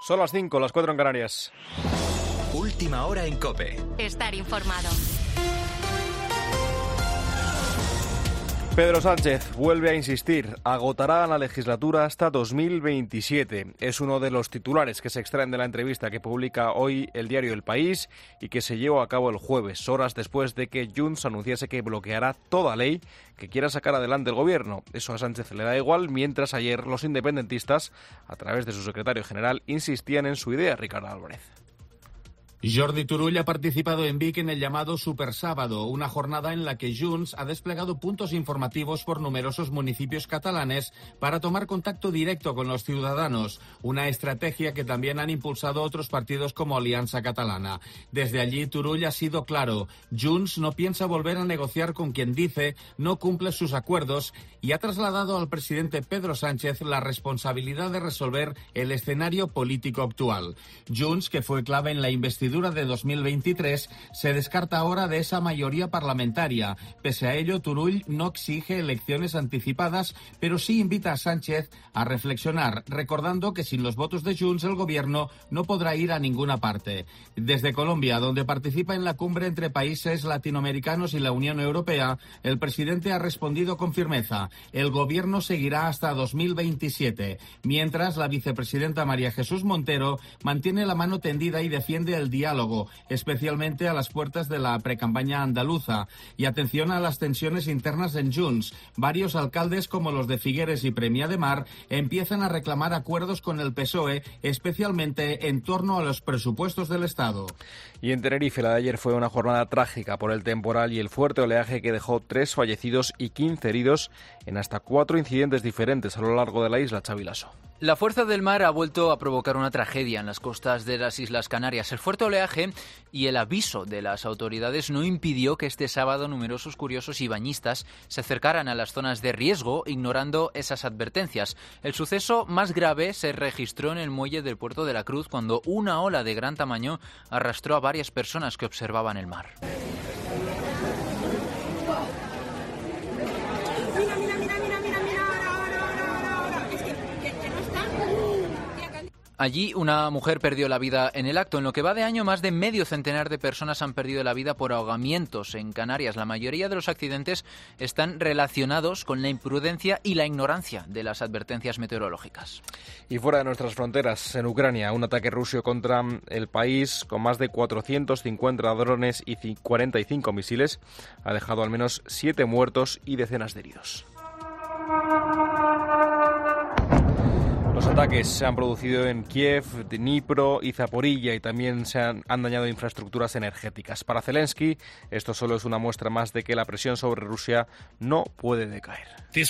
Son las 5, las 4 en Canarias. Última hora en COPE. Estar informado. Pedro Sánchez vuelve a insistir, agotará la legislatura hasta 2027. Es uno de los titulares que se extraen de la entrevista que publica hoy el diario El País y que se llevó a cabo el jueves, horas después de que Junts anunciase que bloqueará toda ley que quiera sacar adelante el gobierno. Eso a Sánchez le da igual, mientras ayer los independentistas, a través de su secretario general, insistían en su idea, Ricardo Álvarez. Jordi Turull ha participado en Vic en el llamado Super Sábado, una jornada en la que Junts ha desplegado puntos informativos por numerosos municipios catalanes para tomar contacto directo con los ciudadanos, una estrategia que también han impulsado otros partidos como Alianza Catalana. Desde allí, Turull ha sido claro, Junts no piensa volver a negociar con quien dice no cumple sus acuerdos y ha trasladado al presidente Pedro Sánchez la responsabilidad de resolver el escenario político actual. Junts, que fue clave en la investidura de 2023, se descarta ahora de esa mayoría parlamentaria. Pese a ello, Turull no exige elecciones anticipadas, pero sí invita a Sánchez a reflexionar, recordando que sin los votos de Junts el gobierno no podrá ir a ninguna parte. Desde Colombia, donde participa en la cumbre entre países latinoamericanos y la Unión Europea, el presidente ha respondido con firmeza. El gobierno seguirá hasta 2027, mientras la vicepresidenta María Jesús Montero mantiene la mano tendida y defiende el diálogo, especialmente a las puertas de la precampaña andaluza. Y atención a las tensiones internas en Junts. Varios alcaldes, como los de Figueres y Premià de Mar, empiezan a reclamar acuerdos con el PSOE, especialmente en torno a los presupuestos del Estado. Y en Tenerife, la de ayer fue una jornada trágica por el temporal y el fuerte oleaje que dejó 3 fallecidos y 15 heridos en hasta 4 incidentes diferentes a lo largo de la isla. Xavi Lasso. La fuerza del mar ha vuelto a provocar una tragedia en las costas de las Islas Canarias. El fuerte oleaje y el aviso de las autoridades no impidió que este sábado numerosos curiosos y bañistas se acercaran a las zonas de riesgo, ignorando esas advertencias. El suceso más grave se registró en el muelle del Puerto de la Cruz, cuando una ola de gran tamaño arrastró a varias personas que observaban el mar. Allí una mujer perdió la vida en el acto. En lo que va de año, más de medio centenar de personas han perdido la vida por ahogamientos en Canarias. La mayoría de los accidentes están relacionados con la imprudencia y la ignorancia de las advertencias meteorológicas. Y fuera de nuestras fronteras, en Ucrania, un ataque ruso contra el país con más de 450 drones y 45 misiles ha dejado al menos 7 muertos y decenas de heridos. Los ataques se han producido en Kiev, Dnipro y Zaporilla y también han dañado infraestructuras energéticas. Para Zelensky, esto solo es una muestra más de que la presión sobre Rusia no puede decaer. Si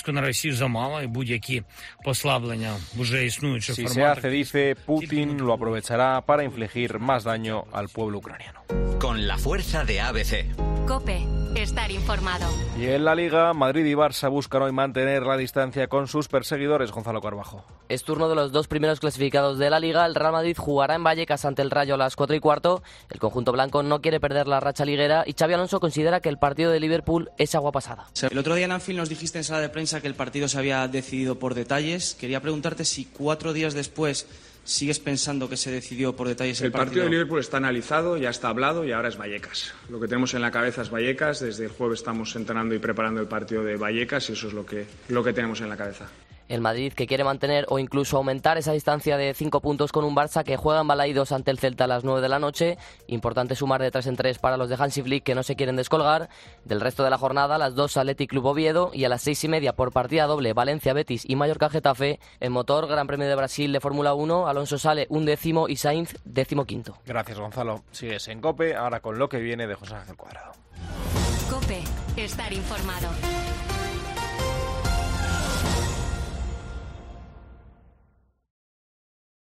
se hace, dice, Putin lo aprovechará para infligir más daño al pueblo ucraniano. Con la fuerza de ABC. COPE. Estar informado. Y en la Liga, Madrid y Barça buscan hoy mantener la distancia con sus perseguidores. Gonzalo Carbajo. Es turno de los dos primeros clasificados de la Liga. El Real Madrid jugará en Vallecas ante el Rayo a las 4:15. El conjunto blanco no quiere perder la racha liguera y Xabi Alonso considera que el partido de Liverpool es agua pasada. El otro día en Anfield nos dijiste en sala de prensa que el partido se había decidido por detalles. Quería preguntarte si 4 días después ¿sigues pensando que se decidió por detalles el partido? El partido de Liverpool está analizado, ya está hablado y ahora es Vallecas. Lo que tenemos en la cabeza es Vallecas. Desde el jueves estamos entrenando y preparando el partido de Vallecas y eso es lo que tenemos en la cabeza. El Madrid, que quiere mantener o incluso aumentar esa distancia de 5 puntos con un Barça que juega en Balaídos ante el Celta a las 9 de la noche. Importante sumar de 3 en 3 para los de Hansi Flick, que no se quieren descolgar. Del resto de la jornada, a las 2 Athletic Club Oviedo y a las 6:30 por partida doble Valencia Betis y Mallorca Getafe. En motor, Gran Premio de Brasil de Fórmula 1, Alonso sale 11º y Sainz 15º. Gracias, Gonzalo. Sigues en COPE, ahora con lo que viene de José Ángel Cuadrado. COPE. Estar informado.